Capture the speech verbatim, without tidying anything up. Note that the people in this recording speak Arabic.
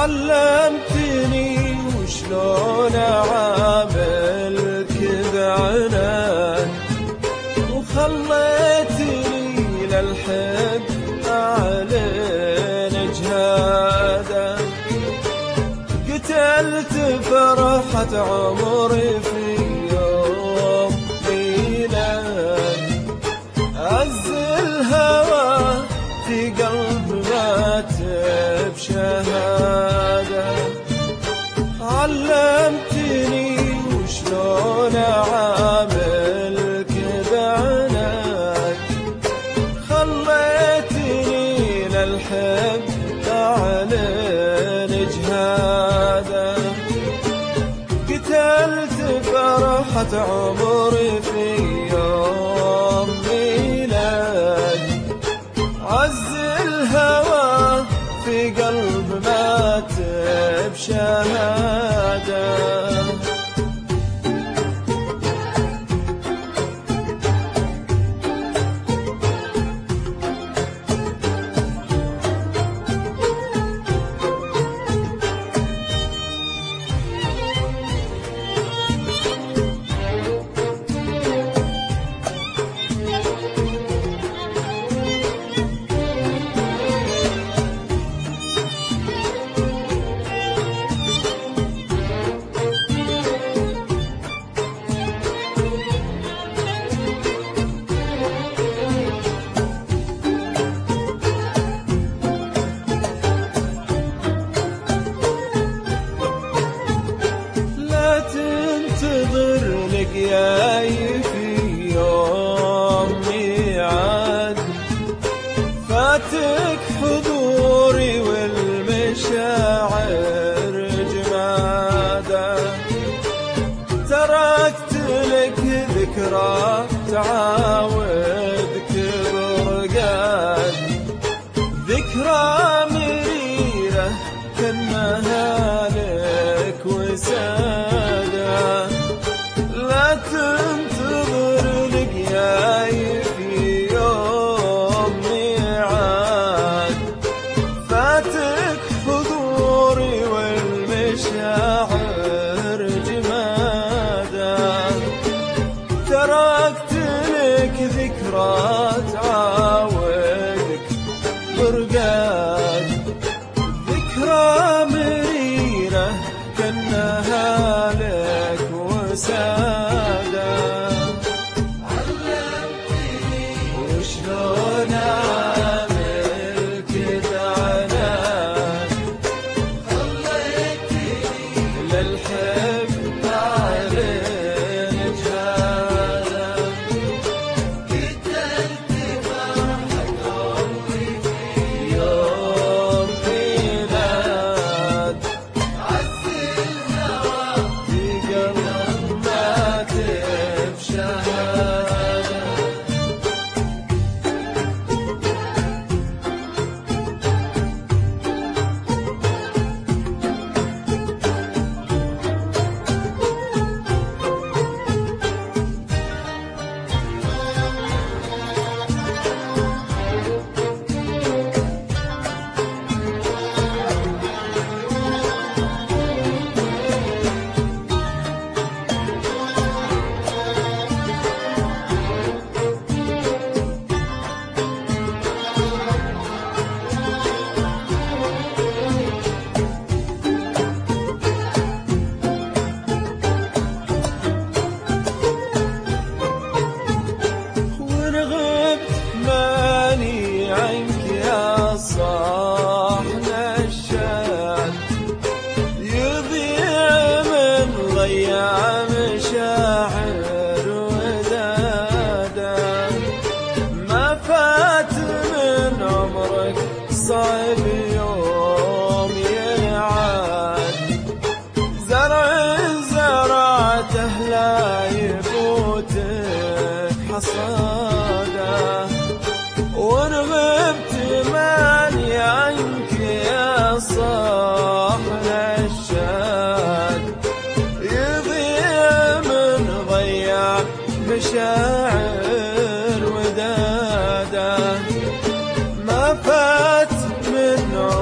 علمتني وشلون اعامل كذا عناد، وخليتني للحب اعلن جهاده. قتلت فرحة عمري في يوم ميلاد، عز الهوى في قلب مات بشهادة. علمتني وشلون اعامل كذا عناد، خليتني للحب اعلن جهاده. قتلت فرحة عمري في يوم ميلاد، عز الهوى في قلب مات بشهادة. تنتظر لقياي في يوم ميعاد، فاتك حضوري والمشاعر جمادة. تركت لك ذكرى تعاودك برقاد، ذكرى مريرة كأنها لك وسادة. لا تنتظر لقياي في يوم ميعاد، فاتك حضوري والمشاعر جمادة. تركت لك ذكرى تعاودك برقاد، ذكرى مريرة كأنها لك وسادة. علمتني وشلون اعامل كذا عناد، خليتني للحب اعلن جهاده. قتلت فرحة عمري في يوم ميلاد، عز الهوى في قلب مات بشهادة. عنك يا صاحنا الشاد، يضيع من ضيع مشاعر ودادا. ما فات من عمرك صعب يوم ينعاد، زرع زرعته لا يفوتك حصاده. ورغبت ماني عنك يا صاحنا الشاد، يضيع من ضيع مشاعر وداده. ما فات من